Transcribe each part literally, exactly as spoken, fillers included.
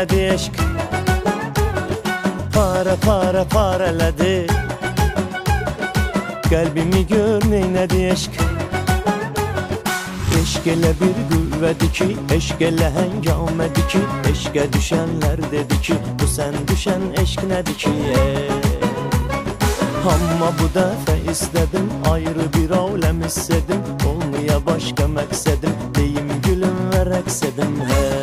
neylədi eşq? Para para parələdi. Qəlbimi gör neylədi eşq? Eşq elə bir qüvvədir ki, eşq elə həngamədir ki, eşqə düşənlər dedi ki, bu sən düşən eşq nədir ki? Amma bu dəfə istədim, ayrı bir aləm hissedim, olmaya başqa məqsədim, deyim gülüm və rəqs edim.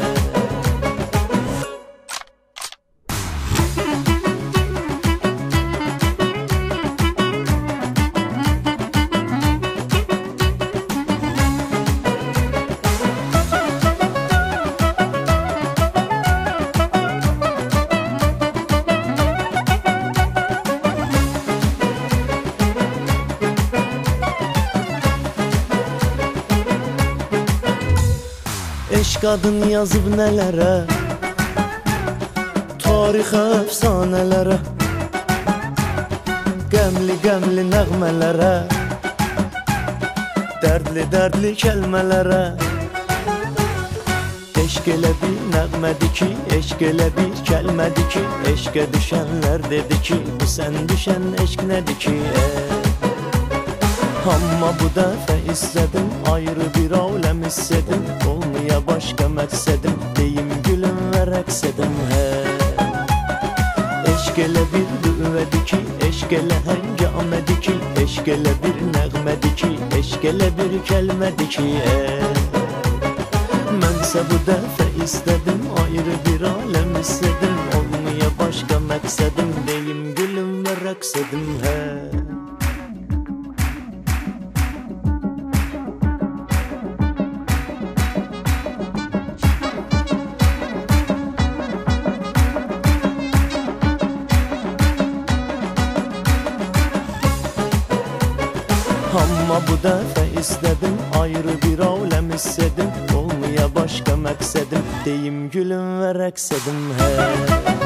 Eşq adın yazıb nələrə, tarixə, əfsanələrə, qəmli-qəmli nəğmələrə, dərdli-dərdli kəlmələrə. Eşq elə bir nəğmədir ki, eşq elə bir kəlmədir ki, eşqə düşənlər dedi ki, bu sən düşən eşq nədir ki? Amma bu dəfə istədim, ayrı bir aləm hissedim, olmaya başqa məqsədim, deyim gülüm və rəqs edim. Eşq elə bir qüvvədir ki, eşq elə həngamədir ki, eşq elə bir nəğmədir ki, eşq elə bir kəlmədir ki. Mənsə bu dəfə istədim, ayrı bir aləm hissedim, olmaya başqa məqsədim, deyim gülüm və rəqs edim. Amma bu dəfə istədim, ayrı bir aləm hissedim, olmaya başqa məqsədim, deyim gülüm və rəqs edim.